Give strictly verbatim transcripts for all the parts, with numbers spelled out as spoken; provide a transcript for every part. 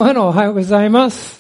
Bueno, ohayou gozaimasu.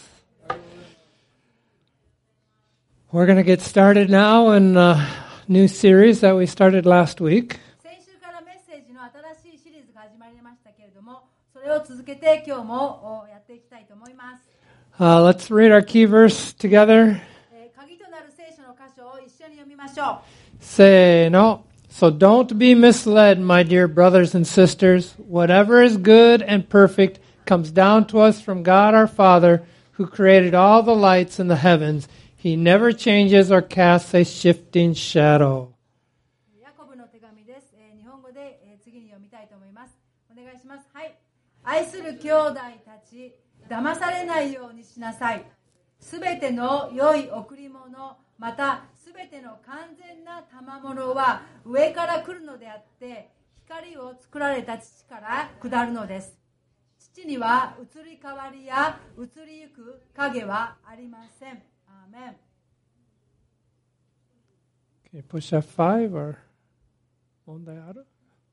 We're going to get started now in a new series that we started last week. 先週からメッセージの新しいシリーズが始まりましたけれども、それを続けて今日もやっていきたいと思います。 Uh, let's read our key verse together. えー鍵となる聖書の箇所を一緒に読みましょう。 Say no. So don't be misled, my dear brothers and sisters. Whatever is good and perfect comes down to us from God our Father, who created all the lights in the heavens. He never changes or casts a shifting shadow. ヤコブの手紙です。えー日本語で、えー次に読みたいと思います。お願いします。はい。愛する兄弟たち、騙されないようにしなさい。すべての良い贈り物、またすべての完全な賜物は上から来るのであって、光を作られた父から下るのです。父には移り変わりや移りゆく影はありません。アーメン。 Can you push F five or 問題ある?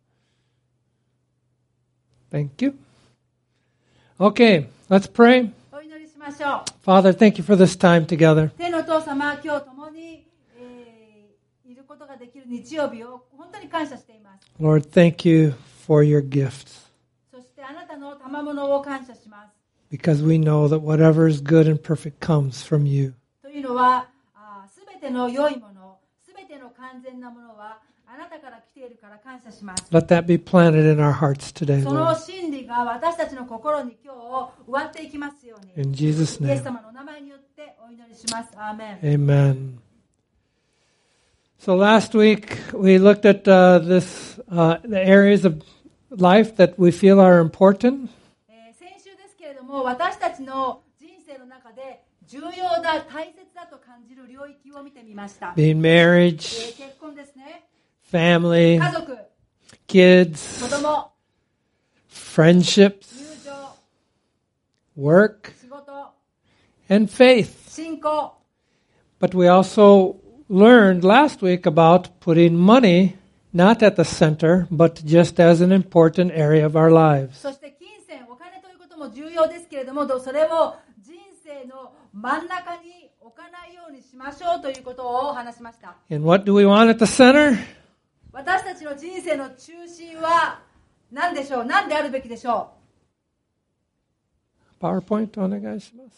Thank you. Okay, let's pray. お祈りしましょう。 Father, thank you for this time together. 天のお父様、今日共に、えーいることができる日曜日を本当に感謝しています。 Lord, thank you for your gifts. そしてあなたの賜物を感謝します。 Because we know that whatever is good and perfect comes from you. というのは、すべての良いもの、すべての完全なものはあなたから来ているから感謝します。 Let that be planted in our hearts today, その Lord. 真理が私たちの心に今日植わっていきますように。 In Jesus' イエス name, 様のお名前によってお祈りします。アーメン。 amen. So last week we looked at uh, this, uh, the areas of life that we feel are important. えー先週ですけれども、私たちの人生の中で重要だ、大切だと感じる領域を見てみました。 Being え marriage, ー結婚ですね。 family, 家族、 kids, 子供、 friendships, 友情、 work, 仕事、 and faith. 信仰。 But we also learned last week about putting money not at the center, but just as an important area of our lives. そして金銭、お金ということも重要ですけれども、それを人生の真ん中に置かないようにしましょうということを話しました。 And what do we want at the center? 私たちの人生の中心は何でしょう？何であるべきでしょ PowerPoint お願いします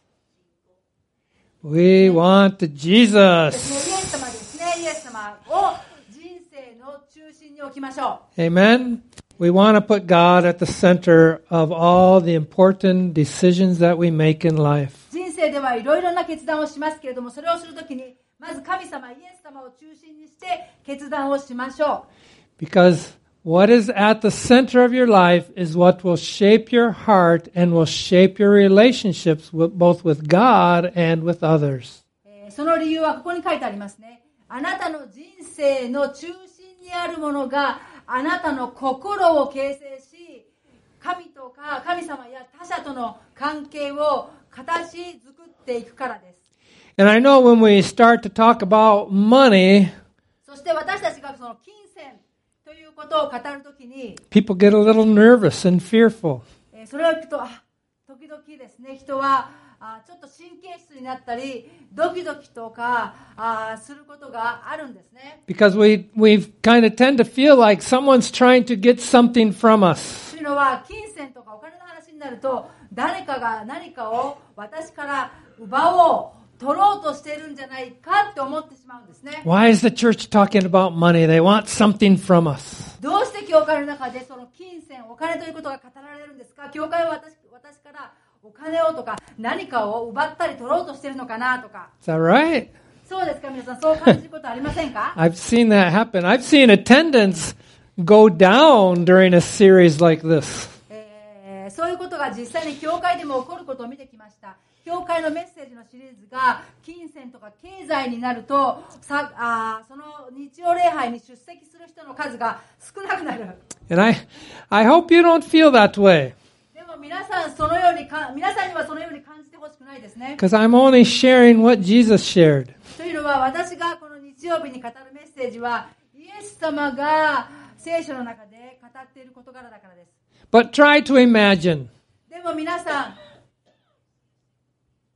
。We want う？ Jesus. ですね、イエス様ですね。イエス様を人生の中心に置きましょ Amen. We want to put God at the center of all the important decisions that we make in life. う。人生ではいろいろな決断をしますけれども、それをするときにまず神様、イエス様を中心にして決断をしましょう。 Because what is at the center of your life is what will shape your heart and will shape your relationships with, both with God and with others. えーその理由はここに書いてありますね。あなたの人生の中心にあるものがあなたの心を形成し、神とか神様や他者との関係を形作っていくからです。 And I know when we start to talk about money, そして私たちがその金銭ということを語るときに、 people get a little nervous and fearful. えーそれを聞くと、あ、時々ですね、人はあちょっと神経質になったり、ドキドキとかあすることがあるんですね。 Because we we kind of tend to feel like someone's trying to get something from us. というのは、金銭とかお金の話になると、誰かが何かを私から奪おう、取ろうとしているんじゃないかって思ってしまうんですね。 Why is the church talking about money? They want something from us. どうして教会の中でその金銭、お金ということが語られるんですか？教会は私、私からお金をとか何かを奪ったり取ろうとしているのかなとか。 Is that right? そうですか？皆さん、そう感じることありませんか？ I've seen that happen. I've seen attendance go down during a series like this. えーそういうことが実際に教会でも起こることを見てきました。教会のメッセージのシリーズが金銭とか経済になると、さあその日曜礼拝に出席する人の数が少なくなる。 And I I hope you don't feel that way. でも皆さんそのようにか皆さんにはそのように感じてほしくないですね。 Because I'm only sharing what Jesus shared. というのは、私がこの日曜日に語るメッセージはイエス様が聖書の中で語っている事柄だからです。 But try to imagine. でも皆さん、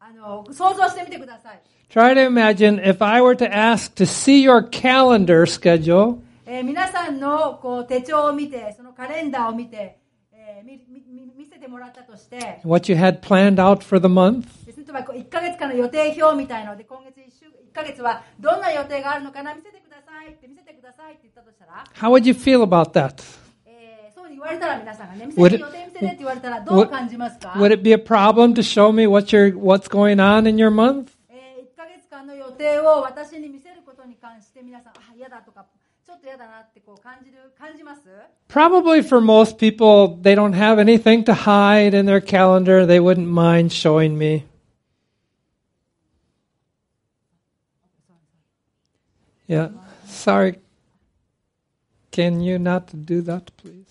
あの想像してみてください。 Try to imagine if I were to ask to see your calendar schedule. えー、皆さんのこう手帳を見て、そのカレンダーを見て、えー、みみ見せてもらったとして、 what you had planned out for the month. 例えばいっかげつかんの予定表みたいので、今月 1, 週いっかげつはどんな予定があるのかな、見せてくださいって見せてくださいって言ったとしたら、 how would you feel about that? えー、そう言われたら皆さんがね、見せて予定見せてって言われたらどう感じますか？ Would, would it be a problem to show me what your what's going on in your month? えー、いっかげつかんの予定を私に見せることに関して皆さん、あ、嫌だとか、ちょっと嫌だなってこう感じる感じます？ Probably for most people, they don't have anything to hide in their calendar. They wouldn't mind showing me. Yeah, sorry. Can you not do that, please?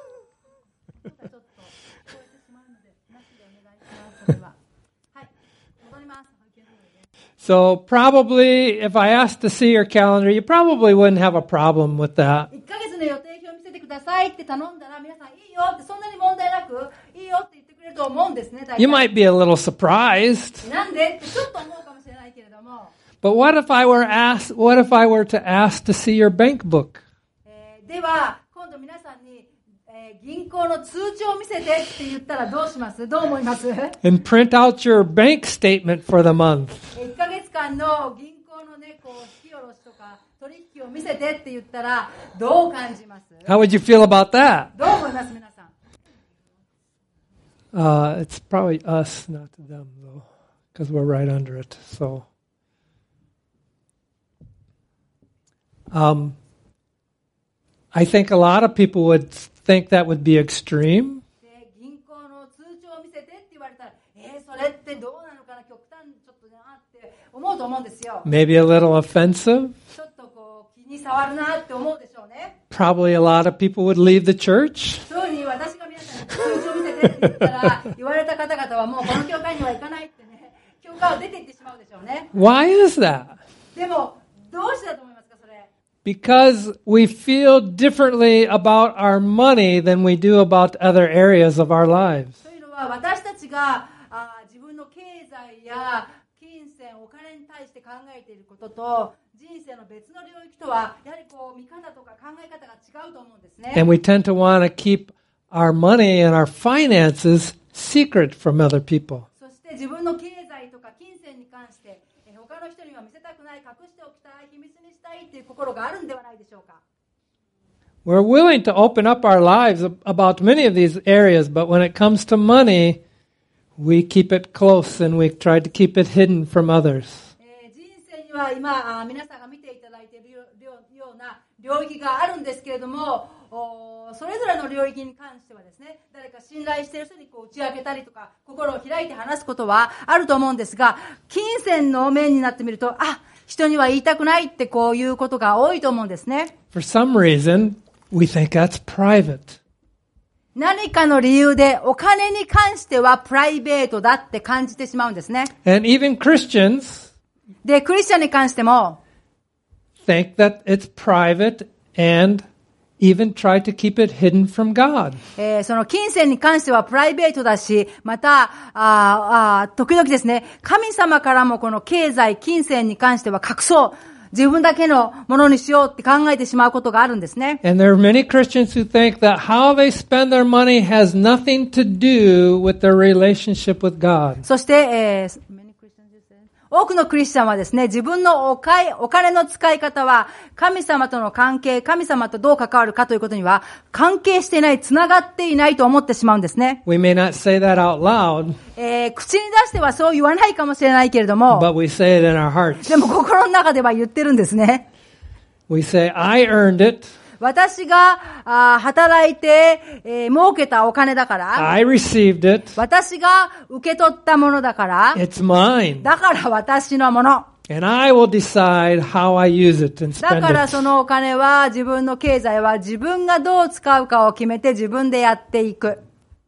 So probably, if I asked to see your calendar, you probably wouldn't have a problem with that. いっかげつの予定表を見せてくださいって頼んだら、皆さんいいよってそんなに問題なくいいよって言ってくれると思うんですね。大体 You might be a little surprised. なんでってちょっと思うかもしれないけれども。 But what if I were asked, what if I were to ask to see your bank book? えー、では今度皆さんに、えー、銀行の通帳を見せてって言ったらどうします？どう思います？ And print out your bank statement for the month. いっかげつかんの銀行のね、こう引き下ろしとか取引を見せてって言ったらどう感じます？ How would you feel about that? どう思います皆さん？ Uh, it's probably us, not them, though, because we're right under it. So, um, I think a lot of people would think that would be extreme. で銀行の通帳を見せてって言われたら、えー、それってどうなのかな、極端ちょっとなって思うと思うんですよ。 Maybe a little offensive. ちょっとこう気に障るなって思うでしょうね。 Probably a lot of people would leave the church. そういうふうに私が皆さんに通帳を見せてって言ったら、言われた方々はもうこの教会には行かないってね、教会を出て行ってしまうでしょうね。 Why is that? でもどうしてだと思いますかそれ？ Because we feel differently about our money than we do about other areas of our lives. というのは私たちがあ自分の経済や金銭、お金に対して考えていることと人生の別の領域とはやはりこう見方とか考え方が違うと思うんですね。 And we tend to want to keep our money and our finances secret from other people. そして自分の経済とか金銭に関してえ他の人には見せたくない、隠しておきたい、秘密にしたいという心があるんではないでしょうか。 We're willing to open up our lives about many of these areas, but when it comes to money, we keep it close and we try to keep it hidden from others. えー、人生には今あ皆さんが見ていただいているような領域があるんですけれども、おそれぞれの領域に関してはですね、誰か信頼している人にこう打ち明けたりとか心を開いて話すことはあると思うんですが、金銭の面になってみると、あ、人には言いたくないってこういうことが多いと思うんですね。 For some reason, we think that's private. 何かの理由でお金に関してはプライベートだって感じてしまうんですね。 And even Christians で、クリスチャンに関しても think that it's private and even try to keep it hidden from God. えー、その金銭に関してはプライベートだし、また、ああ時々ですね、神様からもこの経済、金銭に関しては隠そう。自分だけのものにしようって考えてしまうことがあるんですね。 And there are many Christians who think that how they spend their money has nothing to do with their relationship with God. そして、えー、多くのクリスチャンはですね、自分のお金、お金の使い方は神様との関係、神様とどう関わるかということには関係していない、つながっていないと思ってしまうんですね。 We may not say that out loud, えー、口に出してはそう言わないかもしれないけれども、 but we say it in our hearts. でも心の中では言ってるんですね。 We say, I earned it. 私があ働いて、えー、儲けたお金だから、 I received it. 私が受け取ったものだから、 It's mine. だから私のもの。 And I will decide how I use it and だ spend から it. そのお金は、自分の経済は自分がどう使うかを決めて自分でやっていく。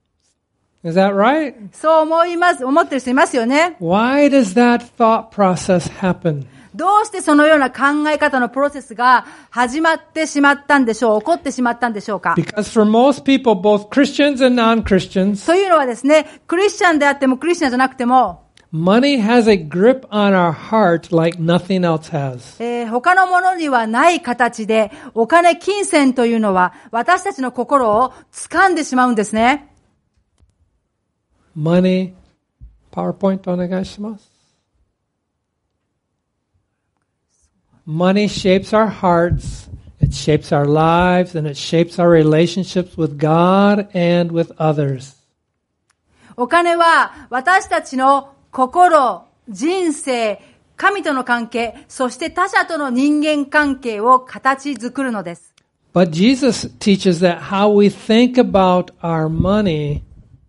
Is that right? そう思います、思ってる人いますよね。 Why does that thought process happen? どうしてそのような考え方のプロセスが始まってしまったんでしょう、起こってしまったんでしょうか。 Because for most people, both Christians and non-Christians, というのはですね、クリスチャンであってもクリスチャンじゃなくても、 Money has a grip on our heart like nothing else has. えー他のものにはない形で、お金、金銭というのは私たちの心を掴んでしまうんですね。 Money, PowerPoint お願いします。Money shapes our hearts, it shapes our lives, and it shapes our relationships with God and with others. お金は私たちの心、人生、神との関係、そして他者との人間関係を形作るのです。 But Jesus teaches that how we think about our money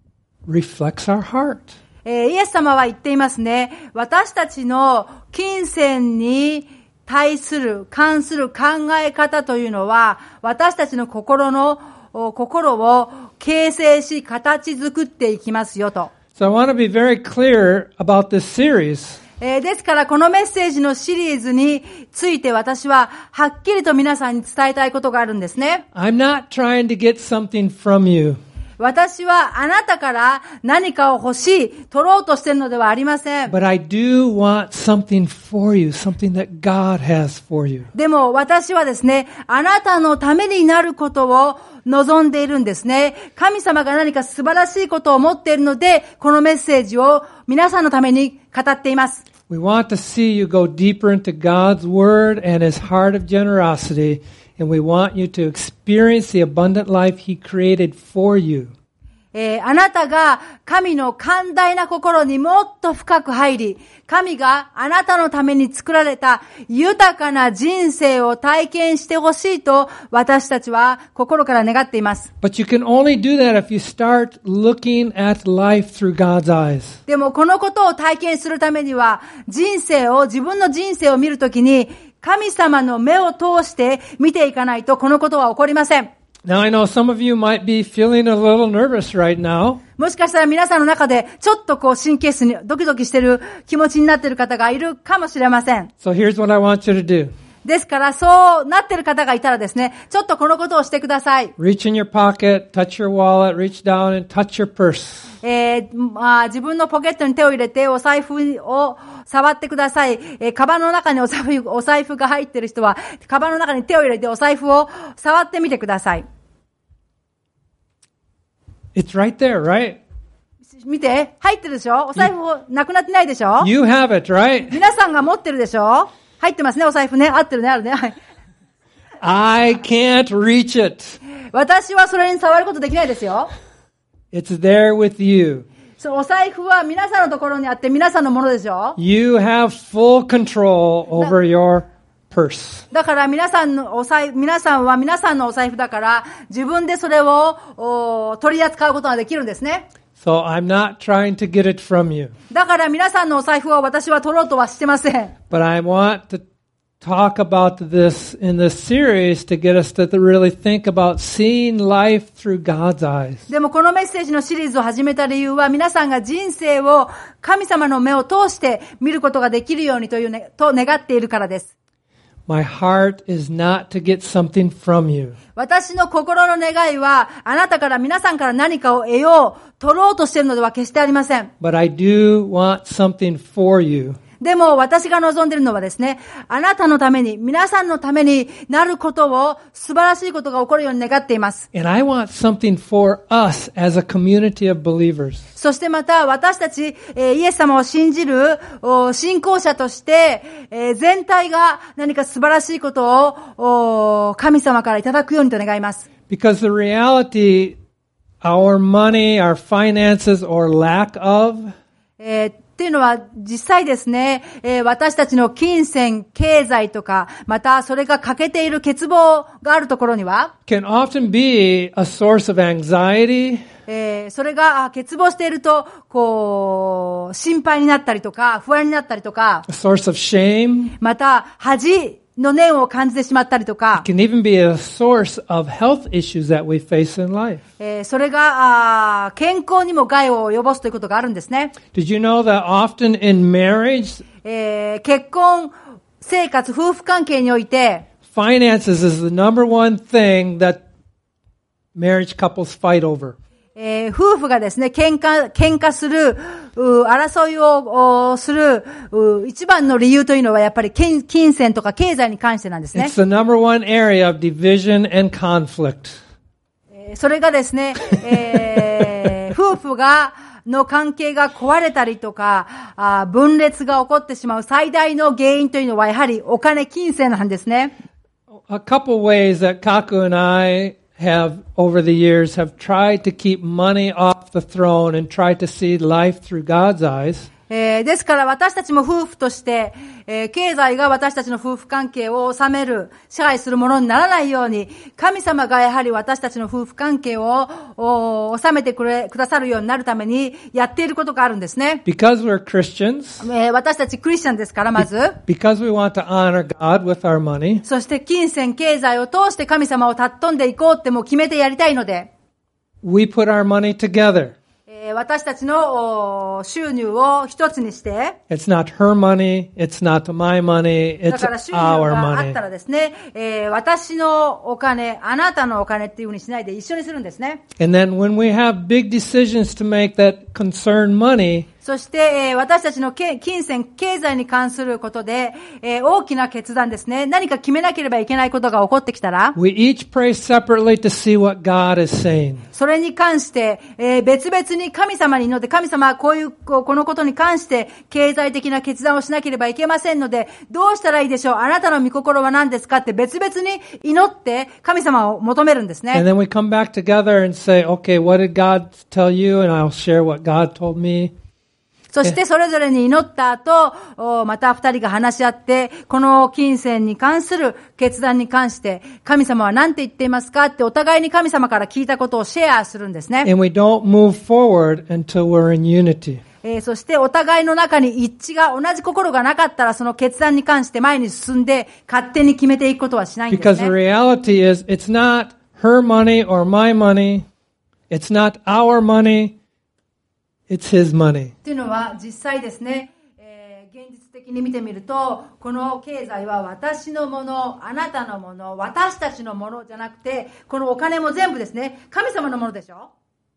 reflects our heart. えーイエス様は言っていますね。私たちの金銭に対する、関する考え方というのは、私たちの心の、心を形成し、形作っていきますよと。 So I want to be very clear about this series. えーですからこのメッセージのシリーズについて私ははっきりと皆さんに伝えたいことがあるんですね。 I'm not trying to get something from you. 私はあなたから何かを欲しい、取ろうとしているのではありません。 But I do want something for you, something that God has for you. でも私はですね、あなたのためになることを望んでいるんですね。神様が何か素晴らしいことを持っているので、このメッセージを皆さんのために語っています。 We want to see you go deeper into God's Word and His heart of generosity, and we want you to experience the abundant life He created for you. えー、あなたが神の寛大な心にもっと深く入り、神があなたのために作られた豊かな人生を体験してほしいと私たちは心から願っています。 But you can only do that if you start looking at life through God's eyes. でもこのことを体験するためには、人生を、自分の人生を見るときに神様の目を通して見ていかないとこのことは起こりません。 Now I know some of you might be feeling a little nervous right now. もしかしたら皆さんの中でちょっとこう神経質にドキドキしてる気持ちになっている方がいるかもしれません。 So here's what I want you to do. ですからそうなっている方がいたらですね、ちょっとこのことをしてください。 Reach in your pocket, touch your wallet, reach down and touch your purse. えーまあ、自分のポケットに手を入れてお財布を触ってください。えー、カバンの中にお財布、お財布が入っている人は、カバンの中に手を入れてお財布を触ってみてください。 It's right there, right? 見て、入ってるでしょ？お財布なくなってないでしょ？ You have it, right? 皆さんが持ってるでしょ？入ってますね、お財布ね。合ってるね、あるね。はい。 I can't reach it. 私はそれに触ることできないですよ。 It's there with you. そう、お財布は皆さんのところにあって皆さんのものでしょ？ You have full control over your purse. だから皆さんのお財布、皆さんは皆さんのお財布だから、自分でそれをお取り扱うことができるんですね。 So I'm not trying to get it from you. だから皆さんのお財布を私は取ろうとはしてません。 But I want to talk about this in this series to get us to really think about seeing life through God's eyes. でもこのメッセージのシリーズを始めた理由は、皆さんが人生を神様の目を通して見ることができるようにというね、と願っているからです。 My heart is not to get something from you. 私の心の願いは、あなたから皆さんから何かを得よう、取ろうとしているのでは決してありません。 But I do want something for you. でも私が望んでいるのはですね、あなたのために、皆さんのためになることを、素晴らしいことが起こるように願っています。 And I want something for us as a community of believers. そしてまた私たち、えー、イエス様を信じる信仰者として、えー、全体が何か素晴らしいことを神様からいただくようにと願います。 Because the reality, our money, our finances, or lack of, えーっていうのは実際ですね、えー、私たちの金銭、経済とか、またそれが欠けている欠乏があるところには、 can often be a source of anxiety, えー、それが欠乏していると、こう、心配になったりとか、不安になったりとか、 a source of shame. また恥の念を感じてしまったりとか、 It can even be a source of health issues that we face in life. えー、それがあ健康にも害を及ぼすということがあるんですね。 Did you know that often in marriage, えー、結婚生活、夫婦関係において、 finances is the number one thing that marriage couples fight over? えー、夫婦がですね、喧嘩、喧嘩する、う争いをするう一番の理由というのはやっぱり金、金銭とか経済に関してなんですね。 It's the number one area of division and conflict. それがですね、えー、夫婦が、の関係が壊れたりとか、あ分裂が起こってしまう最大の原因というのはやはりお金、金銭なんですね。 A couple ways that Kaku and I have, over the years, have tried to keep money off the throne and tried to see life through God's eyes. えー、ですから私たちも夫婦として、えー、経済が私たちの夫婦関係を治める、支配するものにならないように、神様がやはり私たちの夫婦関係を治めてくれ、くださるようになるためにやっていることがあるんですね。 Because we're Christians. えー、私たちクリスチャンですから、まず。 Because we want to honor God with our money. そして金銭、経済を通して神様を尊んでいこうってもう決めてやりたいので。 We put our money together. 私たちの収入を一つにして、 It's not her money, it's not my money, it's だから収入 our があ money. ったらですね、えー、私のお金、あなたのお金っていうふうにしないで一緒にするんですね。 And then when we have big decisions to make that concern money, そして、えー、私たちの金銭、経済に関することで、えー、大きな決断ですね。何か決めなければいけないことが起こってきたら、 we each pray separately to see what God is saying. それに関して、えー、別々に神様に祈って、神様はこういう、このことに関して経済的な決断をしなければいけませんので、どうしたらいいでしょう？あなたの御心は何ですかって別々に祈って神様を求めるんですね。 And then we come back together and say, okay, what did God tell you? And I'll share what God told me. そしてそれぞれに祈った後、また二人が話し合って、この金銭に関する決断に関して、神様は何て言っていますかってお互いに神様から聞いたことをシェアするんですね。 And we don't move forward until we're in unity. えー、そしてお互いの中に一致が同じ心がなかったらその決断に関して前に進んで勝手に決めていくことはしないんですね。 Because the reality is, it's not her money or my money. It's not our money.It's his money. というのは実際ですね、えー、現実的に見てみると、この経済は私のもの、あなたのもの、私たちのものじゃなくて、このお金も全部ですね、神様のものでしょ。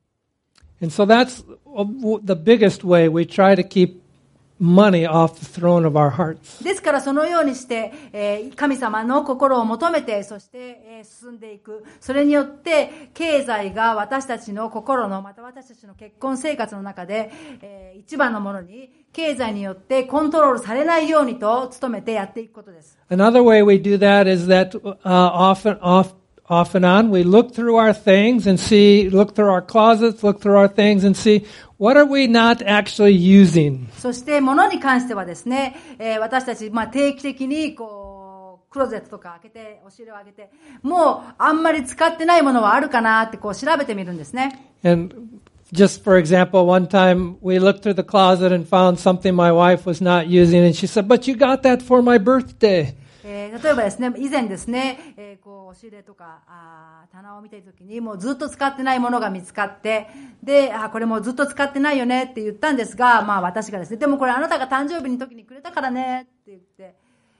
And so that's the biggest way we try to keep money off the throne of our hearts. ですからそのようにして、えー、神様の心を求めて、そして、えー、進んでいく。それによって経済が私たちの心の、また私たちの結婚生活の中で、えー、一番のものに経済によってコントロールされないようにと努めてやっていくことです。 Another way we do that is that uh, often, off, off and on we look through our things and see, look through our closets, look through our things and see.What are we not actually using? そして物に関してはですね、えー、私たち、まあ、定期的にこうクローゼットとか開けて押し入れを開けて、もうあんまり使ってないものはあるかなってこう調べてみるんですね。 And just for example, one time we looked through the closet and found something my wife was not using, and she said, "But you got that for my birthday." えー、例えばですね、以前ですね、えー、こう押し入れとかあ棚を見ているときにもうずっと使ってないものが見つかって、で、あこれもうずっと使ってないよねって言ったんですが、まあ私がですね、でもこれあなたが誕生日の時にくれたからねって言って。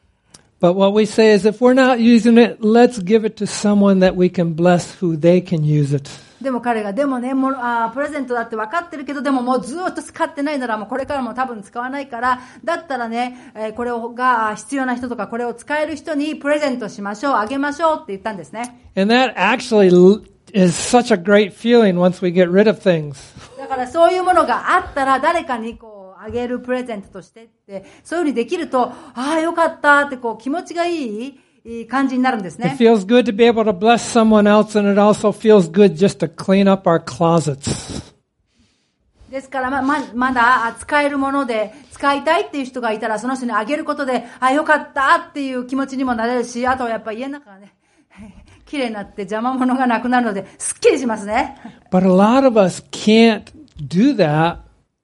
But what we say is, if we're not using it, let's give it to someone that we can bless who they can use it. でも彼が、でもね、もうあプレゼントだって分かってるけど、でももうずっと使ってないなら、もうこれからも多分使わないから、だったらね、えー、これが必要な人とか、これを使える人にプレゼントしましょう、あげましょうって言ったんですね。 And that actually is such a great feeling once we get rid of things. だからそういうものがあったら、誰かにこう、あげるプレゼントとしてって、そういうふうにできると、ああ、よかったってこう、気持ちがいい、いい感じになるんですね。 It feels good to be able to bless someone else, and it also feels good just to clean up our closets. ですからま、ま、まだ使えるもので使いたいっていう人がいたら、その人にあげることで、あ、よかったっていう気持ちにもなれるし、あとはやっぱり家の中がね、綺麗になって邪魔者がなくなるので、すっきりしますね。 But a lot of us can't do that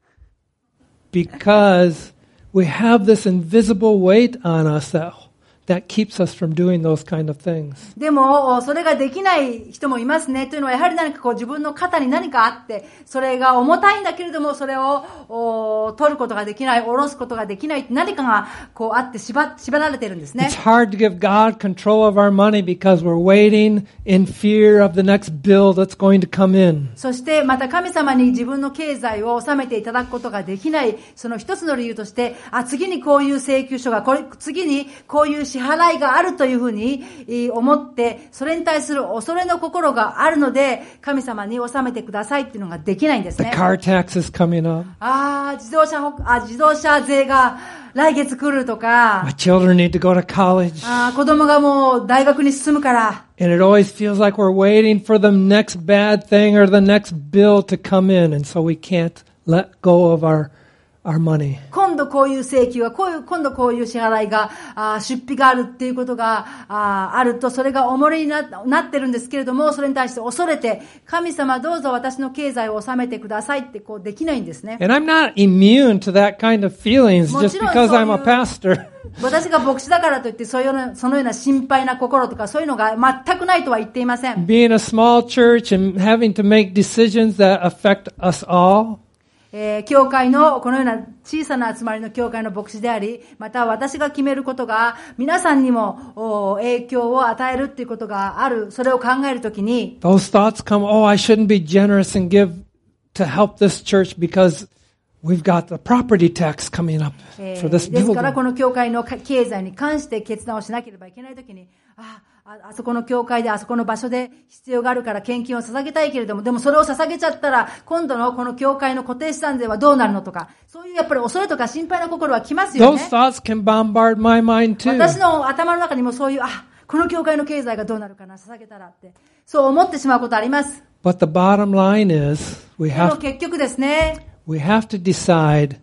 because we have this invisible weight on us that That keeps us from doing those kind of things. でも、それができない人もいますね。というのは、やはり何かこう自分の肩に何かあって、それが重たいんだけれども、それを取ることができない、下ろすことができないって何かがこうあって縛、縛られてるんですね。 It's hard to give God control of our money because we're waiting in fear of the next bill that's going to come in. そしてまた神様に自分の経済を収めていただくことができない、その一つの理由として、あ、次にこういう請求書が、これ、次にこういう支払いがあるというふうに思って、それに対する恐れの心があるので、神様に納めてくださいっていうのができないんです The ね。 car tax is coming up. ああ、自動車ほ、あ、自動車税が来月来るとか、 My children need to go to college. あー、子供がもう大学に進むから、 And it always feels like we're waiting for the next bad thing or the next bill to come in, and so we can't let go of our our money. 今度こういう請求が、こういう、今度こういう支払いが、あ出費があるっていうことが あ, あると、それが重荷に な, なってるんですけれども、それに対して恐れて、神様どうぞ私の経済を収めてくださいってこうできないんですね。 And I'm not immune to that kind of feelings just because I'm a pastor. 私が牧師だからといってそういうの、そのような心配な心とかそういうのが全くないとは言っていません。 Being a small church and having to make decisions that affect us all. えー、教会のこのような小さな集まりの教会の牧師であり、また私が決めることが皆さんにも影響を与えるっていうことがある。それを考えるときに、 Those thoughts come, oh, I shouldn't be generous and give to help this church because we've got the property tax coming up for this ですから building. この教会の経済に関して決断をしなければいけないときに、ああ、あそこの教会であそこの場所で必要があるから献金を捧げたいけれども、でもそれを捧げちゃったら今度のこの教会の固定資産税はどうなるのとか、そういうやっぱり恐れとか心配な心は来ますよ Those ね。 thoughts can bombard my mind too. 私の頭の中にもそういう、あ、この教会の経済がどうなるかな、捧げたらって、そう思ってしまうことあります。 But the bottom line is we でも have 結局ですね、 we have to decide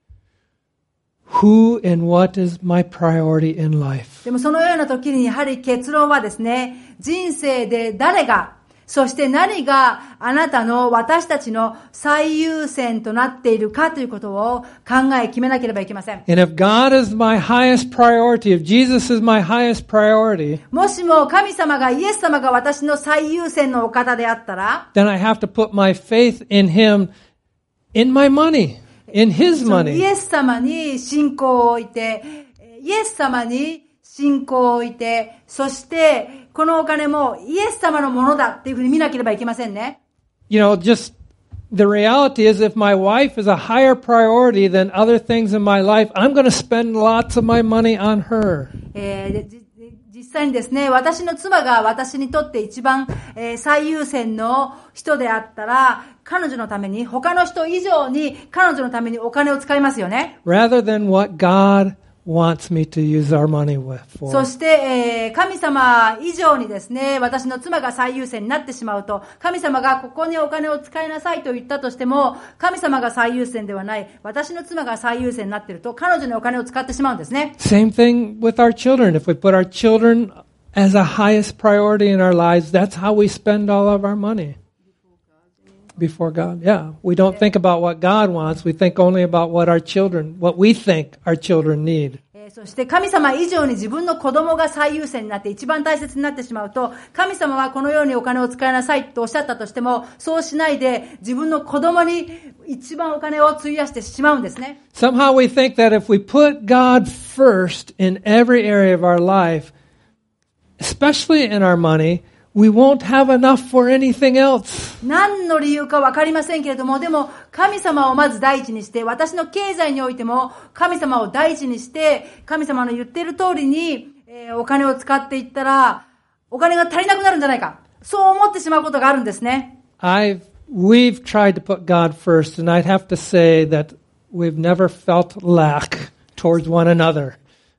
who and what is my priority in life. でもそのような時にやはり結論はですね、人生で誰が、そして何があなたの私たちの最優先となっているかということを考え決めなければいけません。 And if God is my highest priority, if Jesus is my highest priority, もしも神様が、イエス様が私の最優先のお方であったら、 then I have to put my faith in Him, in my money, in His そのイ money. エス様に信仰を置いて、イエス様に信仰を置いて、そしてこのお金もイエス様のものだっていうふうに見なければいけませんね。 You know, just the reality is if my wife is a higher priority than other things in my life, I'm going to spend lots of my money on her. えー、でじ実際にですね、私の妻が私にとって一番、えー、最優先の人であったら、彼女のために、他の人以上に彼女のためにお金を使いますよね。 Rather than what God wants me to use our money with for. そして、えー、神様以上にですね、私の妻が最優先になってしまうと、神様がここにお金を使いなさいと言ったとしても、神様が最優先ではない、私の妻が最優先になっていると、彼女にお金を使ってしまうんですね。 Same thing with our children. If we put our children as a highest priority in our lives, that's how we spend all of our money. Before God, yeah. We don't think about what God wants. We think only about what our children, what we think our children need. そして神様以上に自分の子供が最優先になって一番大切になってしまうと、神様はこのようにお金を使いなさいとおっしゃったとしても、そうしないで自分の子供に一番お金を費やしてしまうんですね。 Somehow we think that if we put God first in every area of our life, especially in our money, we won't have enough for anything else. 何の理由かわかりませんけれども、でも神様をまず第一にして、私の経済においても神様を第一にして、神様の言っている通りに、えー、お金を使っていったら、お金が足りなくなるんじゃないか。そう思ってしまうことがあるんですね。 I've, we've tried to put God first, and I'd have to say that we've never felt lack towards one another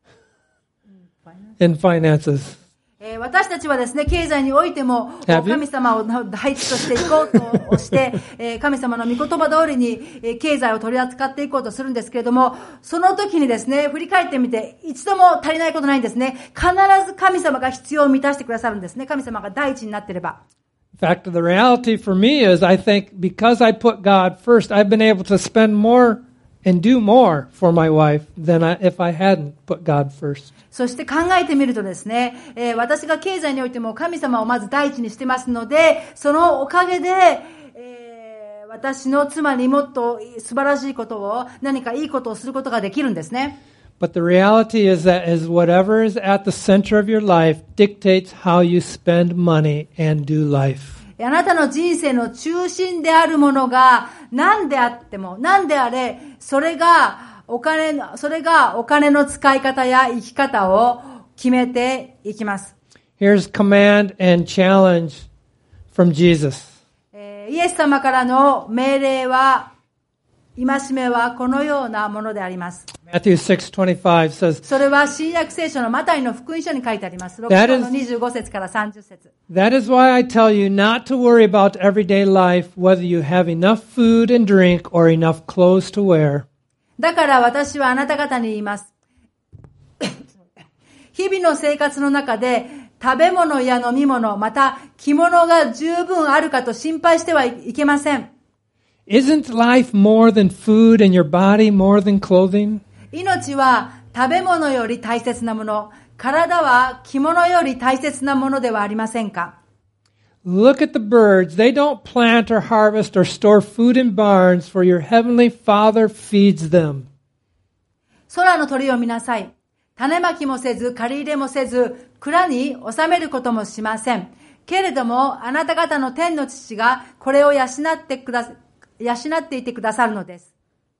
in finances. 私たちはですね、経済においても神様を第一としていこうとして、神様の御言葉通りに経済を取り扱っていこうとするんですけれども、その時にですね、振り返ってみて一度も足りないことないんですね。必ず神様が必要を満たしてくださるんですね。神様が第一になっていれば。 In fact, the reality for me is I think because I put God first, I've been able to spend more and do more for my wife than I, if I hadn't put God first. そして考えてみるとですね、えー、私が経済においても神様をまず第一にしてますので、そのおかげで、えー、 私の妻にもっと素晴らしいことを、何かいいことをすることができるんですね。 But the reality is that is whatever is at the center of your life dictates how you spend money and do life. あなたの人生の中心であるものが何であっても、何であれ、それがお金、それがお金の使い方や生き方を決めていきます。 Here's command and challenge from Jesus. イエス様からの命令は、戒めはこのようなものであります。 Matthew six twenty-five says, それは新約聖書のマタイの福音書に書いてあります。ろく章のにじゅうご節からさんじゅう節。 That is why I tell you not to worry about everyday life, whether you have enough food and drink or enough clothes to wear. だから私はあなた方に言います。日々の生活の中で食べ物や飲み物、また着物が十分あるかと心配してはいけません。 Isn't life more than food and your body more than clothing? 命は食べ物より大切なもの、体は着物より大切なものではありませんか？ Look at the birds. They don't plant or harvest or store food in barns, for your heavenly Father feeds them. 空の鳥を見なさい。種まきもせず、借り入れもせず、蔵に収めることもしません。けれども、あなた方の天の父がこれを養ってくだ、養っていてくださるのです。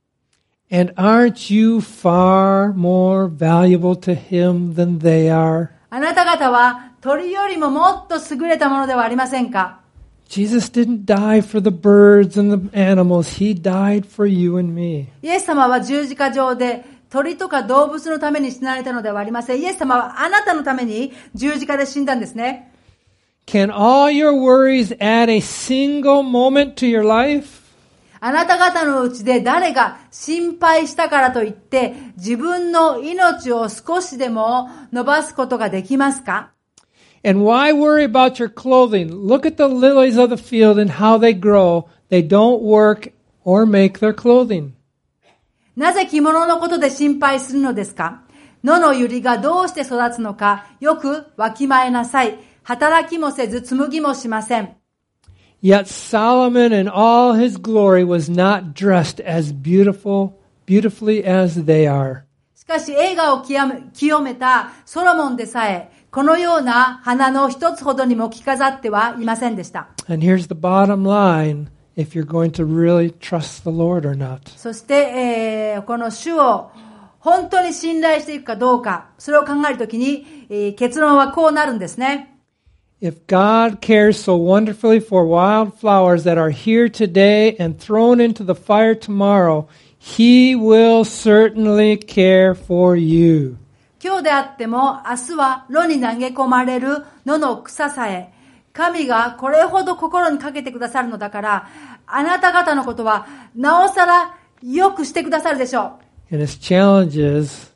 And aren't you far more valuable to Him than they are? あなた方は鳥よりももっと優れたものではありませんか？ Jesus didn't die for the birds and the animals. He died for you and me. イエス様は十字架上で鳥とか動物のために死なれたのではありません。イエス様はあなたのために十字架で死んだんですね。 Can all your worries add a single moment to your life? あなた方のうちで誰が心配したからといって自分の命を少しでも伸ばすことができますか？ And why worry about your clothing? Look at the lilies of the field and how they grow. They don't work or make their clothing. なぜ着物のことで心配するのですか？野の百合がどうして育つのかよくわきまえなさい。働きもせず紡ぎもしません。 Yet Solomon in all his glory was not dressed as beautiful, beautifully as they are. しかし栄華を清めたソロモンでさえ、このような花の一つほどにも着飾ってはいませんでした。 And here's the bottom line, if you're going to really trust the Lord or not. そして、えー、この主を本当に信頼していくかどうか、それを考えるときに、えー、結論はこうなるんですね。 If God cares so wonderfully for wildflowers that are here today and thrown into the fire tomorrow, He will certainly care for you. 今日であっても明日は炉に投げ込まれる野の草さえ、神がこれほど心にかけてくださるのだから、あなた方のことはなおさらよくしてくださるでしょう。 And His challenge is,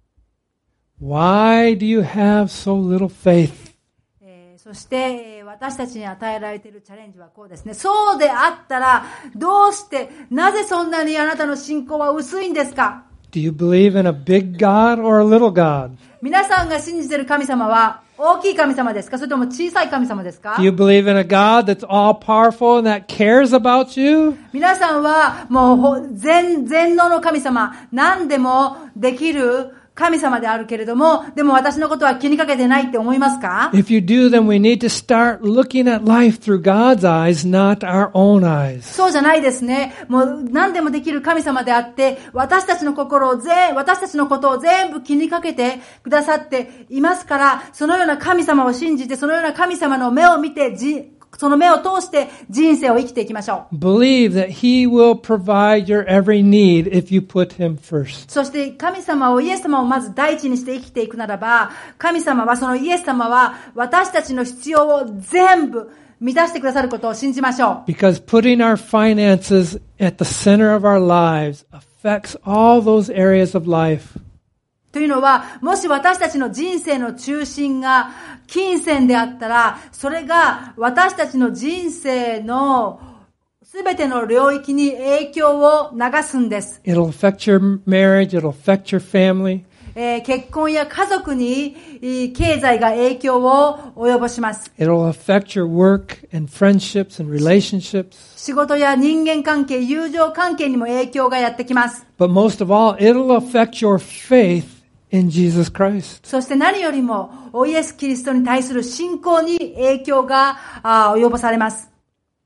why do you have so little faith? そして私たちに与えられているチャレンジはこうですね。そうであったらどうしてなぜそんなにあなたの信仰は薄いんですか？ Do you believe in a big God or a little God? 皆さんが信じている神様は大きい神様ですか？それとも小さい神様ですか？ Do you believe in a God that's all powerful and that cares about you? 皆さんはもう全全能の神様、何でもできる神様であるけれども、でも私のことは気にかけてないって思いますか？ If you do, then we need to start looking at life through God's eyes, not our own eyes. そうじゃないですね。もう何でもできる神様であって、私たちの心を全、私たちのことを全部気にかけてくださっていますから、そのような神様を信じて、そのような神様の目を見て、じその目を通して人生を生きていきましょう。 Believe that He will provide your every need if you put Him first. そして神様を、イエス様をまず第一にして生きていくならば、神様は、そのイエス様は私たちの必要を全部満たしてくださることを信じましょう。 Because putting our finances at the center of our lives affects all those areas of life. というのは、もし私たちの人生の中心が金銭であったら、それが私たちの人生のすべての領域に影響を流すんです。 It'll affect your marriage, it'll affect your family. えー、結婚や家族に経済が影響を及ぼします。 It'll affect your work and friendships and relationships. 仕事や人間関係、友情関係にも影響がやってきます。 But most of all, it'll affect your faith in Jesus Christ. そして何よりも、イエス・キリストに対する信仰に影響が及ぼされます。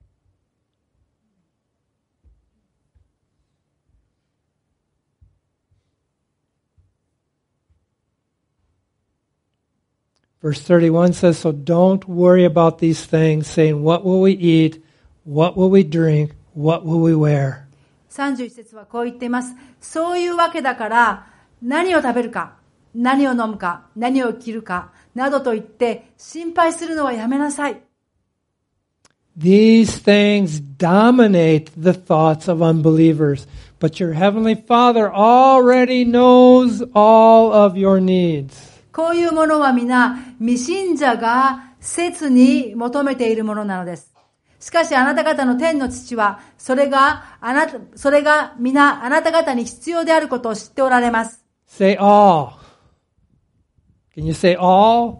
Verse thirty-one says, So don't worry about these things, saying, What will we eat? What will we drink? What will we wear? さんじゅういち節はこう言っています。そういうわけだから、何を食べるか、何を飲むか、何を着るか、などと言って心配するのはやめなさい。 These things dominate the thoughts of unbelievers, but your heavenly Father already knows all of your needs. こういうものは皆、未信者が切に求めているものなのです。しかしあなた方の天の父は、それが、あなた、それが皆あなた方に必要であることを知っておられます。 Say all. Can you say all?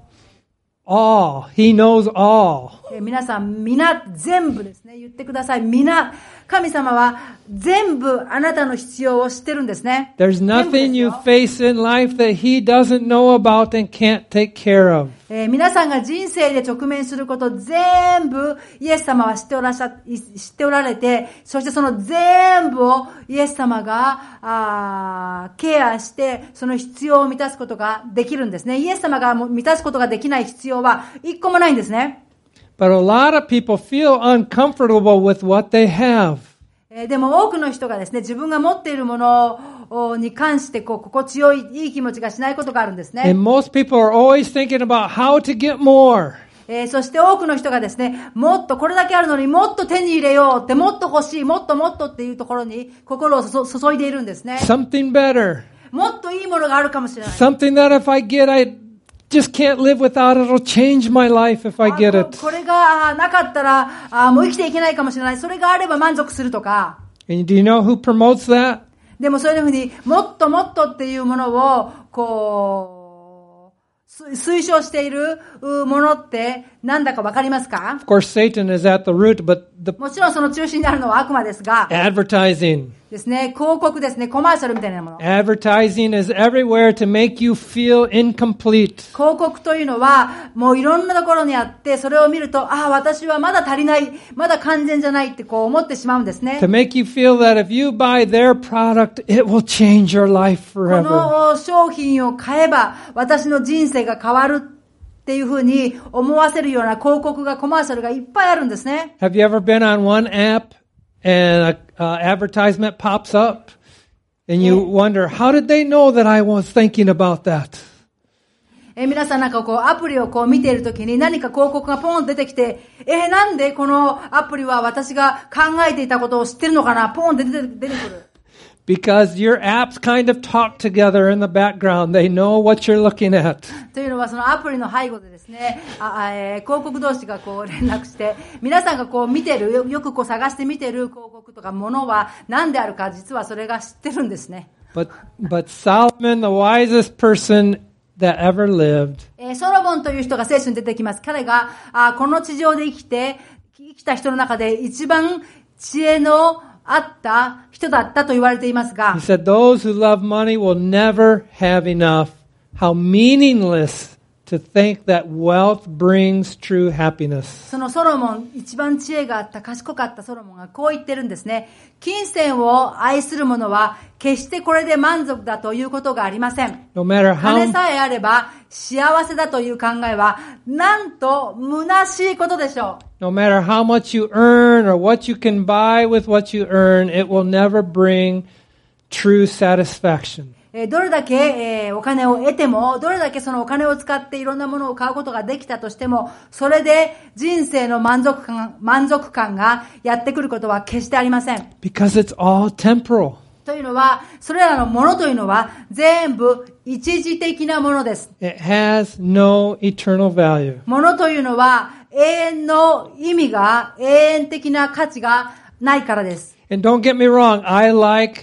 All. He knows all. え皆さん、皆全部ですね。言ってください。皆。神様は全部あなたの必要を知ってるんですね。 There's nothing you face in life that He doesn't know about and can't take care of. えー、皆さんが人生で直面すること全部イエス様は知っておらっしゃ、知っておられて、そしてその全部をイエス様があケアしてその必要を満たすことができるんですね。イエス様が満たすことができない必要は一個もないんですね。 But a lot of people feel uncomfortable with what they have. でも多くの人がですね、自分が持っているものに関してこう心地よいいい気持ちがしないことがあるんですね。 And most people are always thinking about how to get more. えー、そして多くの人がですね、もっとこれだけあるのにもっと手に入れようって、もっと欲しい、もっともっとっていうところに心を注いでいるんですね。 Something better. もっといいものがあるかもしれない。 Something that if I get, I just can't live without it. It'll change my life if I get it. これがなかったらあもう生きていけないかもしれない。それがあれば満足するとか。 And do you know who promotes that? でもそういうふうにもっともっとっていうものをこう推奨しているものって何だかわかりますか？ Of course, Satan is at the root, but the もちろんその中心にあるのは悪魔ですが。 advertising. ですね、広告ですね、コマーシャルみたいなもの。 Advertising is everywhere to make you feel incomplete. 広告というのはもういろんなところにあって、それを見ると、ああ、私はまだ足りない、まだ完全じゃないってこう思ってしまうんですね。 To make you feel that if you buy their product, it will change your life こ forever. の商品を買えば私の人生が変わるっていうふうに思わせるような広告が、コマーシャルがいっぱいあるんですね。 Have you ever been on one app and a uh, advertisement pops up and you wonder, how did they know that I was thinking about that? え皆さんなんかこうアプリをこう見ているときに何か広告がポン出てきて、えー、なんでこのアプリは私が考えていたことを知ってるのかな、ポンって出て出てくる。 Because your apps kind of talk together in the background. They know what you're looking at. というのはそのアプリの背後でですね、あえー、広告同士がこう連絡して、皆さんがこう見てる、よ, よくこう探して見てる広告とかものは何であるか、実はそれが知ってるんですね。 But, but Solomon, the wisest person that ever lived, えー、ソロモンという人が聖書に出てきます。彼があこの地上で生きて、生きた人の中で一番知恵のあった人だったと言われていますが、 he said, those who love money will never have enough. How meaningless to think that wealth brings true happiness. そのソロモン、一番知恵があった、賢かったソロモンがこう言ってるんですね。金銭を愛する者は決してこれで満足だということがありません。 No matter 金 how, さえあれば幸せだという考えはなんと虚しいことでしょう。 no matter how much you earn or what you can buy with what you earn, it will never bring true satisfaction. どれだけ、えー、お金を得ても、どれだけそのお金を使っていろんなものを買うことができたとしても、それで人生の満足感、満足感がやってくることは決してありません。 Because it's all temporal. というのは、それらのものというのは全部一時的なものです。 It has no eternal value. ものというのは永遠の意味が、永遠的な価値がないからです。 And don't get me wrong, I like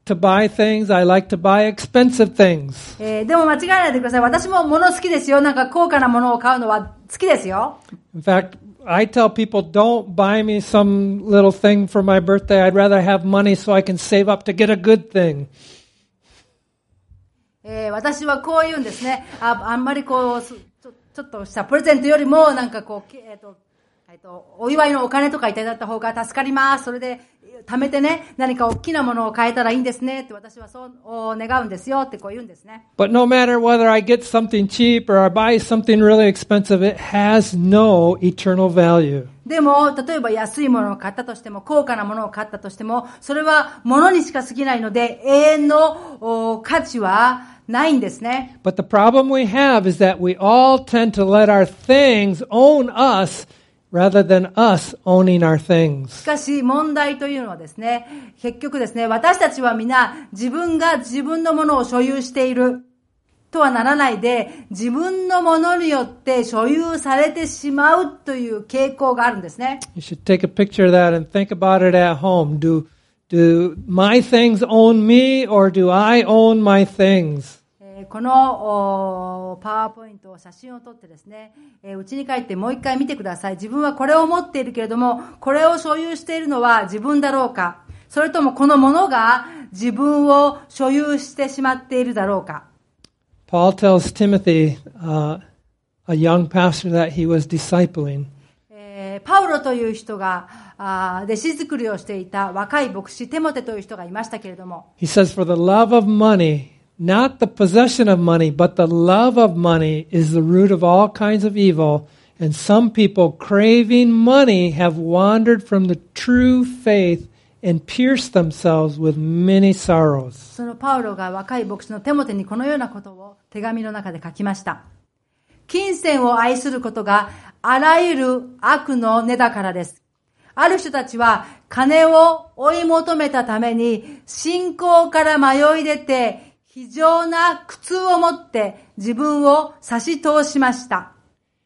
to buy things. I like to buy expensive things. えー、でも間違えないでください。私も物好きですよ。なんか高価なものを買うのは好きですよ。 In fact, I tell people, don't buy me some little thing for my birthday. I'd rather have money so I can save up to get a good thing. えー、私はこう言うんですね。あ、あんまりこう、ちょ、ちょっとしたプレゼントよりも、なんかこう、えっと、えっと、お祝いのお金とかいただいた方が助かります。それで、貯めてね、何か大きなものを買えたらいいんですねって私はそう願うんですよってこう言うんですね。 But no matter whether I get something cheap or I buy something really expensive, it has no eternal value. でも、例えば安いものを買ったとしても、高価なものを買ったとしても、それは物にしか過ぎないので、永遠の価値はないんですね。 But the problem we have is that we all tend to let our things own us rather than us owning our things. しかし問題というのはですね、結局ですね、私たちは皆自分が自分のものを所有しているとはならないで、自分のものによって所有されてしまうという傾向があるんですね。 You should take a picture of that and think about it at home. Do, do my things own me or do I own my things? このパワーポイントを写真を撮ってですね、うちに帰ってもう一回見てください。自分はこれを持っているけれども、これを所有しているのは自分だろうか、それともこのものが自分を所有してしまっているだろうか。 Paul tells Timothy, uh, a young pastor that he was discipling. パウロという人が弟子作りをしていた若い牧師テモテという人がいましたけれども。 He says, for the love of money,Not the possession of money, but the love of money is the root of all kinds of evil. And some people craving money have wandered from the true faith and pierced themselves with many sorrows. そのパウロが若い牧師のテモテにこのようなことを手紙の中で書きました。金銭を愛することがあらゆる悪の根だからです。ある人たちは金を追い求めたために信仰から迷い出て非常な苦痛を持って自分を差し通しました。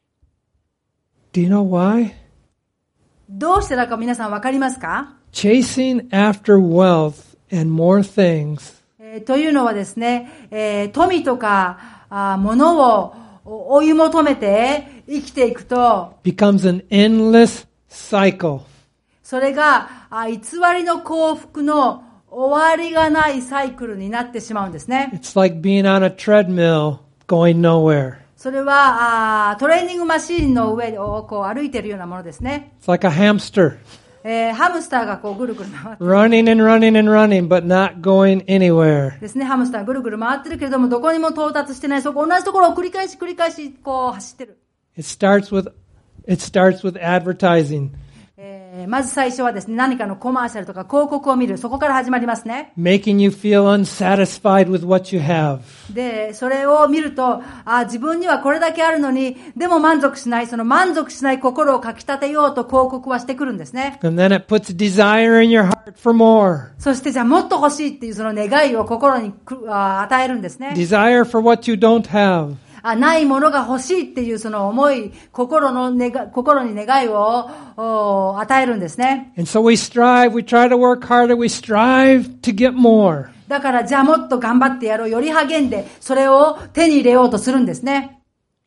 Do you know why? どうしてだか皆さんわかりますか？ Chasing after wealth and more things、 えー、というのはですね、えー、富とかあ物を追い求めて生きていくと becomes an endless cycle. それがあ偽りの幸福の終わりがないサイクルになってしまうんですね。 It's like being on a treadmill going nowhere. それはあトレーニングマシーンの上をこう歩いているようなものですね。 It's like a hamster. えー、ハムスターがこうぐるぐる回って running and running and running but not going anywhere. ですね。ハムスターがぐるぐる回ってるけれどもどこにも到達してない。そこ同じところを繰り返し繰り返しこう走ってる。 It starts with it starts with advertising. まず最初はですね、何かのコマーシャルとか広告を見る。そこから始まりますね。 Making you feel unsatisfied with what you have. で、それを見ると、あ、自分にはこれだけあるのに、でも満足しない、その満足しない心をかき立てようと広告はしてくるんですね。 And then it puts desire in your heart for more. そしてじゃあもっと欲しいっていうその願いを心に与えるんですね。 Desire for what you don't have. あないものが欲しいっていうその思い、心の願、心に願いを与えるんですね。 And so we strive, we try to work harder, we strive to get more. だからじゃあもっと頑張ってやろう、より励んで、それを手に入れようとするんですね。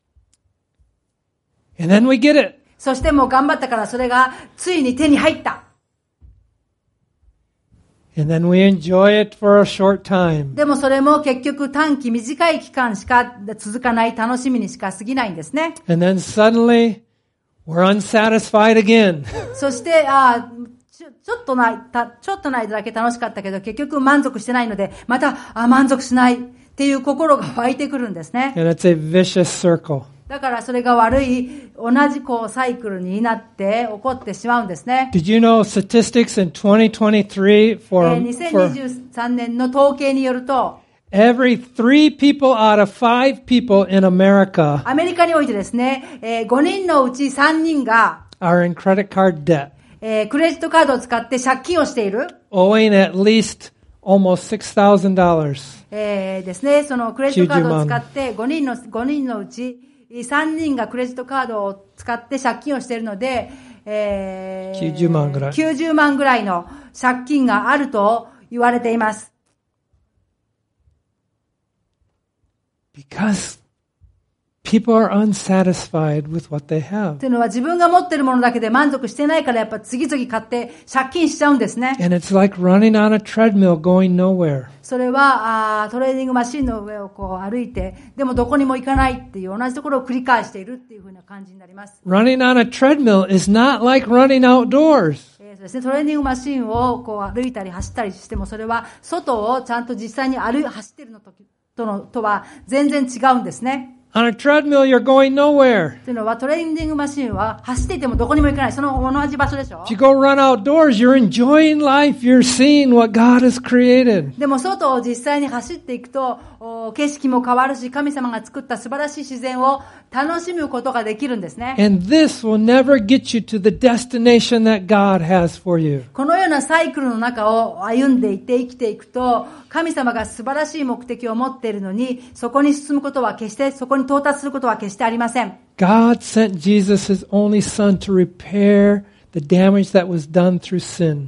And then we get it. そしてもう頑張ったからそれがついに手に入った。 And then we enjoy it for a short time. でもそれも結局短期短い期間しか続かない楽しみにしか過ぎないんですね。 And then suddenly we're unsatisfied again. そしてあちょ、ちょっとなたちょっとの間だけ楽しかったけど結局満足してないのでまたあ満足しないっていう心が湧いてくるんですね。 And it's a vicious circle. だからそれが悪い同じこうサイクルになって起こってしまうんですね。 Did you know statistics in twenty twenty-three for, にせんにじゅうさんねんの統計によると every three people out of five people in America アメリカにおいてですね、えー、ごにんのうちさんにんが are in credit card debt. えー、クレジットカードを使って借金をしている。 Owing at least almost six thousand dollars. えー、ですね、そのクレジットカードを使ってごにんのごにんのうちさんにんがクレジットカードを使って借金をしているので、えー、 きゅうじゅうまんぐらい。 きゅうじゅうまんぐらいの借金があると言われています。 Because people are unsatisfied with what they have. というのは自分が持っているものだけで満足してないからやっぱ次々買って借金しちゃうんですね。 And it's like running on a treadmill going nowhere. それはあトレーニングマシンの上をこう歩いて、でもどこにも行かないっていう同じところを繰り返しているっていう風な感じになります。 Running on a treadmill is not like running outdoors. えーそうですね、トレーニングマシンをこう歩いたり走ったりしても、それは外をちゃんと実際に歩い走っているのととのとは全然違うんですね。 On a treadmill, you're going nowhere. というのはトレーニングマシンは走っていてもどこにも行かない。その同じ場所でしょ。 If you go run outdoors, you're enjoying life. You're seeing what God has created. でも外を実際に走っていくと景色も変わるし、神様が作った素晴らしい自然を楽しむことができるんですね。 And this will never get you to the destination that God has for you. このようなサイクルの中を歩んでいって生きていくと、神様が素晴らしい目的を持っているのに、そこに進むことは決して、そこに到達することは決してありません。 God sent Jesus, his only son, to repair the damage that was done through sin.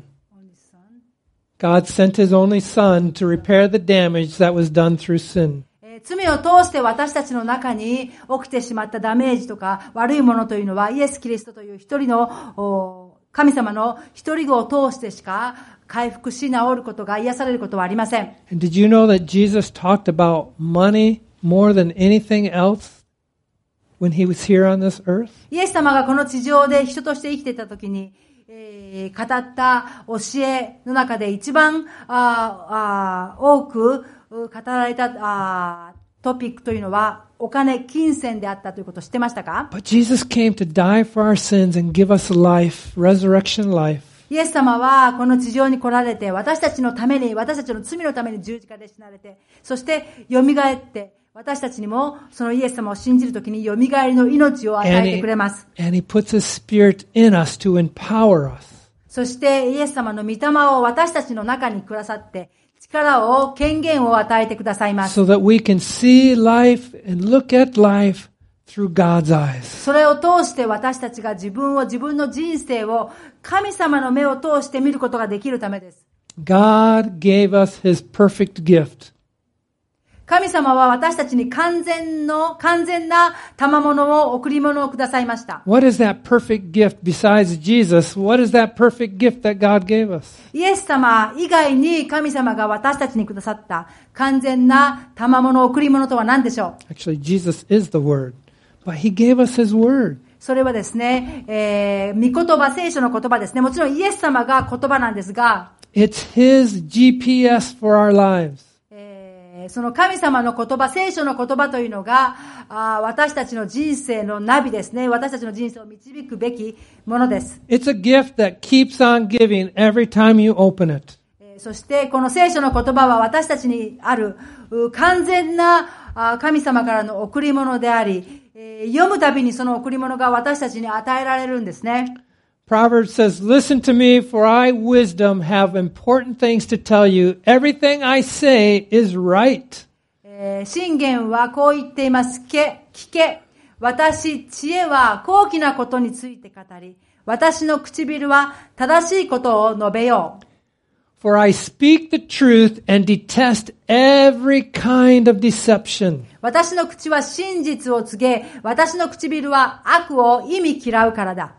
God sent his only son to repair the damage that was done through sin. 罪を通して私たちの中に起きてしまったダメージとか悪いものというのは、イエス・キリストという一人の神様の一人子を通してしか回復し治ることが、癒されることはありません。 And did you know that Jesus talked about money more than anything else when he was here on this earth? イエス様がこの地上で人として生きていたときに、えー、語った教えの中で一番ああ多く語られたあトピックというのはお金、金銭であったということを知ってましたか？ But Jesus came to die for our sins and give us life, resurrection life. イエス様はこの地上に来られて、私たちのために、私たちの罪のために十字架で死なれて、そして蘇って、私たちにもそのイエス様を信じるときに蘇りの命を与えてくれます。 And he, and he puts his spirit in us to empower us. そしてイエス様の御霊を私たちの中にくださって、力を、権限を与えてくださいます。 So that we can see life and look at life through God's eyes. それを通して私たちが自分を、自分の人生を神様の目を通して見ることができるためです。 God gave us his perfect gift. 神様は私たちに完全の、完全な賜物を、贈り物をくださいました。 What is that perfect gift besides Jesus? What is that perfect gift that God gave us? イエス様以外に神様が私たちにくださった完全な賜物、贈り物とは何でしょう？ Actually, Jesus is the Word, but he gave us his Word. それはですね、えー、御言葉、聖書の言葉ですね。もちろんイエス様が言葉なんですが、 It's his G P S for our lives. その神様の言葉、聖書の言葉というのが、あ私たちの人生のナビですね。私たちの人生を導くべきものです。 It's a gift that keeps on giving every time you open it. そしてこの聖書の言葉は私たちにある完全な神様からの贈り物であり、読むたびにその贈り物が私たちに与えられるんですね。 Proverbs says, "Listen to me, for I, wisdom, have important things to tell you. Everything I say is right." 箴言はこう言っています。聞け、聞け。私、知恵は高貴なことについて語り、私の唇は正しいことを述べよう。 For I speak the truth and detest every kind of deception. 私の口は真実を告げ、私の唇は悪を意味嫌うからだ。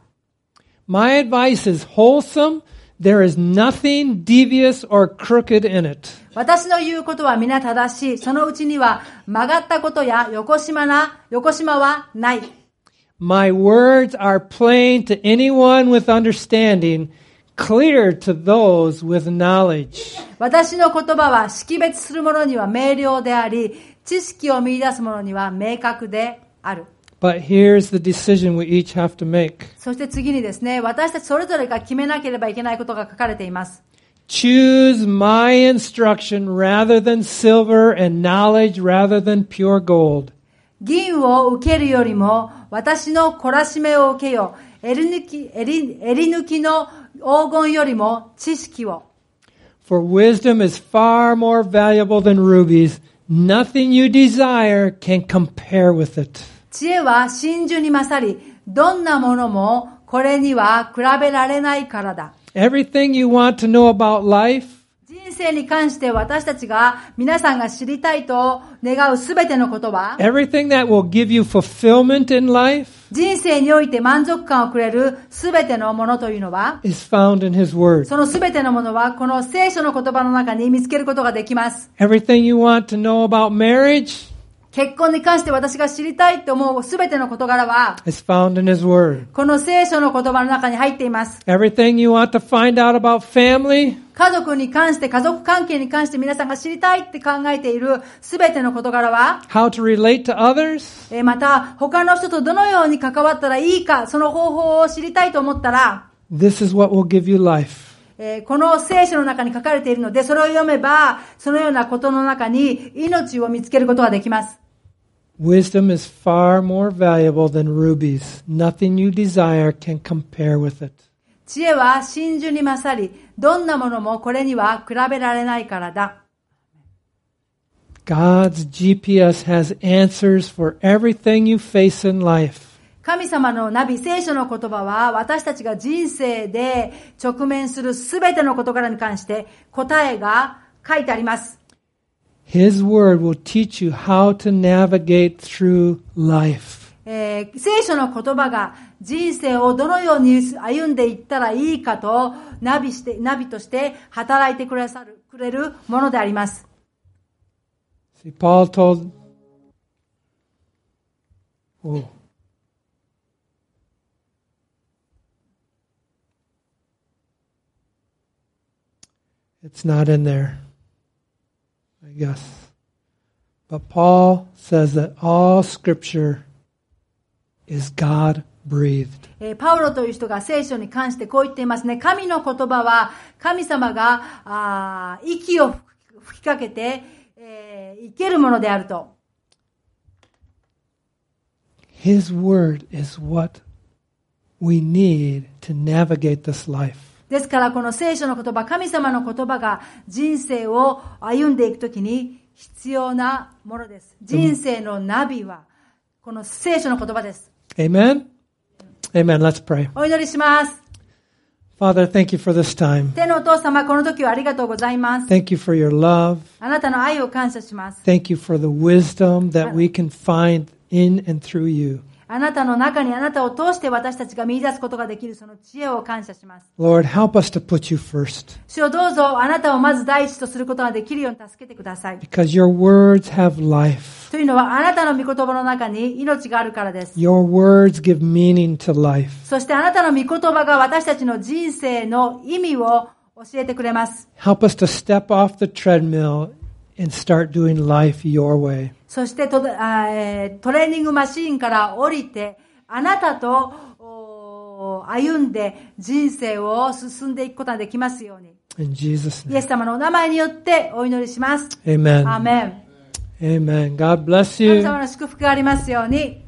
My advice is wholesome. There is nothing devious or crooked in it. 私の言うことは皆正しい。そのうちには曲がったことや横島な、横島はない。 My words are plain to anyone with understanding, clear to those with knowledge. 私の言葉は識別する者には明瞭であり、知識を見出す者には明確である。 But here's the decision we each have to make. そして次にですね、私たちそれぞれが決めなければいけないことが書かれています。 Choose my instruction rather than silver and knowledge rather than pure gold. 銀を受けるよりも私の懲らしめを受けよ。襟抜き、襟、襟抜きの黄金よりも知識を。 For wisdom is far more valuable than rubies. Nothing you desire can compare with it. 知恵は真珠に勝り、どんなものもこれには比べられないからだ。 Everything you want to know about life, 人生に関して私たちが、皆さんが知りたいと願うすべてのことは、 everything that will give you fulfillment in life, 人生において満足感をくれるすべてのものというのは、 is found in His Word. そのすべてのものは、この聖書の言葉の中に見つけることができます。 Everything you want to know about marriage, 結婚に関して私が知りたいと思うすべての事柄は、 is found in His Word. この聖書の言葉の中に入っています。 Everything you want to find out about family, 家族に関して、家族関係に関して皆さんが知りたいって考えているすべての事柄は、 how to relate to others, えーまた他の人とどのように関わったらいいか、その方法を知りたいと思ったら、 this is what will give you life. えーこの聖書の中に書かれているので、それを読めば、そのようなことの中に命を見つけることができます。 Wisdom is far more valuable than rubies. Nothing you desire can compare with it. 知恵は真珠に勝り、どんなものもこれには比べられないからだ。 God's G P S has answers for everything you face in life. 神様のナビ、聖書の言葉は、私たちが人生で直面するすべての事柄に関して答えが書いてあります。 His word will teach you how to navigate through life. えー、聖書の言葉が人生をどのように歩んでいったらいいかとナビして、ナビとして働いてくださる、くれるものであります。 See, Paul told, oh, it's not in there, I guess. But Paul says that all Scripture is God-breathed. えー、パウロという人が聖書に関してこう言っていますね。神の言葉は神様があ息を吹きかけて、えー、生けるものであると。 His word is what we need to navigate this life. ですからこの聖書の言葉、神様の言葉が人生を歩んでいくときに必要なものです。人生のナビはこの聖書の言葉です。 Amen? Amen. Let's pray. お祈りします。 Father, thank you for this time. 天のお父様、この時はありがとうございます。 Thank you for your love. あなたの愛を感謝します。 Thank you for the wisdom that we can find in and through you. あなたの中にあなたを通して私たちが見出すことができるその知恵を感謝します。 Lord, help us to put you first. 主をどうぞあなたをまず第一とすることができるように助けてください。 Because your words have life. というのはあなたの御言葉の中に命があるからです。 Your words give meaning to life. そしてあなたの御言葉が私たちの人生の意味を教えてくれます。 Help us to step off the treadmill and start doing life your way. そしてト, あ、えー、トレーニングマシーンから降りてあなたと歩んで人生を進んでいくことができますように。 In Jesus' name. イエス様のお名前によってお祈りします。 Amen. アーメン。 Amen. God bless 神 you. 様の祝福がありますように。